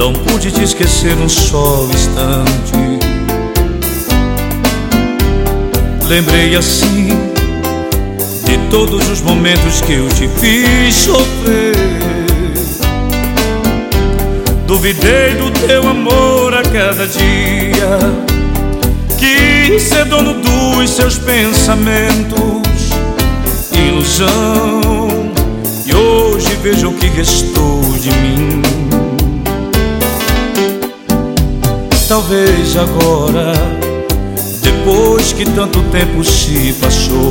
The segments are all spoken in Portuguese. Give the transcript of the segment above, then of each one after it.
não pude te esquecer um só instante. Lembrei assim de todos os momentos que eu te fiz sofrer. Duvidei do teu amor a cada dia, quis ser dono dos seus pensamentos, ilusão. E hoje vejo o que restou de mim. Talvez agora, depois que tanto tempo se passou,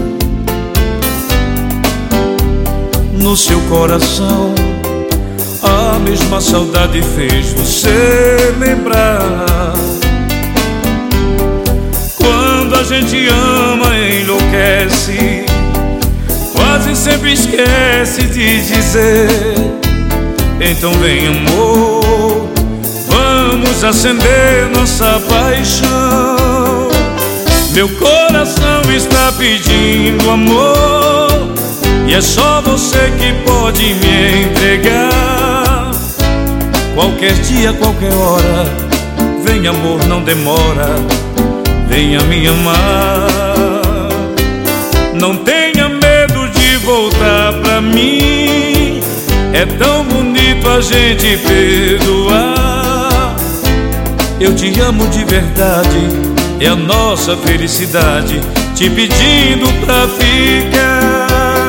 no seu coração a mesma saudade fez você lembrar. Quando a gente ama enlouquece, quase sempre esquece de dizer. Então vem amor, vamos acender nossa paixão. Meu coração está pedindo amor, e é só você que pode me entregar. Qualquer dia, qualquer hora, vem amor, não demora, venha me amar. Não tenha medo de voltar pra mim, é tão bonito a gente perdoar. Eu te amo de verdade, é a nossa felicidade, te pedindo pra ficar.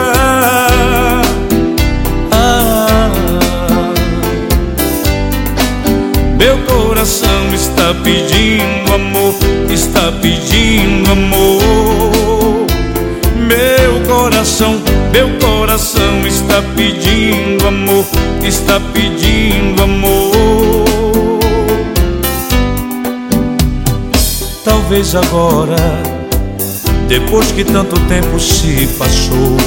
Meu coração está pedindo amor, está pedindo amor. Meu coração está pedindo amor, está pedindo amor. Talvez agora, depois que tanto tempo se passou,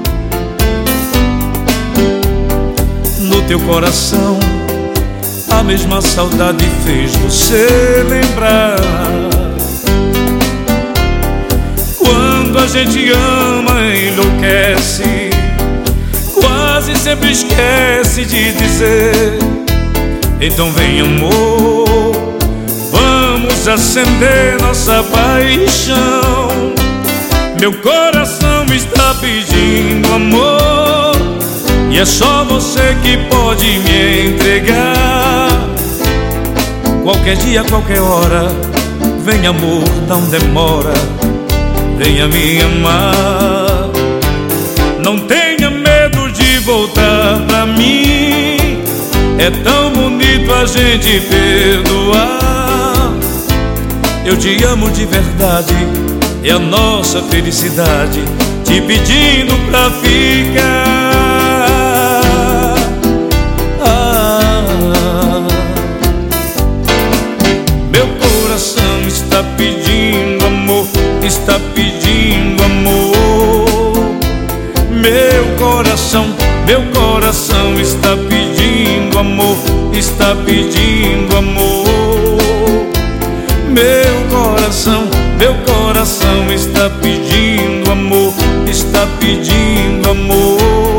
no teu coração a mesma saudade fez você lembrar. Quando a gente ama enlouquece, quase sempre esquece de dizer. Então vem amor, vamos acender nossa paixão. Meu coração está pedindo amor, e é só você que pode me entregar. Qualquer dia, qualquer hora, vem amor, não demora, venha me amar. Não tenha medo de voltar pra mim, é tão bonito a gente perdoar. Eu te amo de verdade, é a nossa felicidade, te pedindo pra ficar. Meu coração está pedindo amor, está pedindo amor. Meu coração está pedindo amor, está pedindo amor. Meu coração está pedindo amor, está pedindo amor.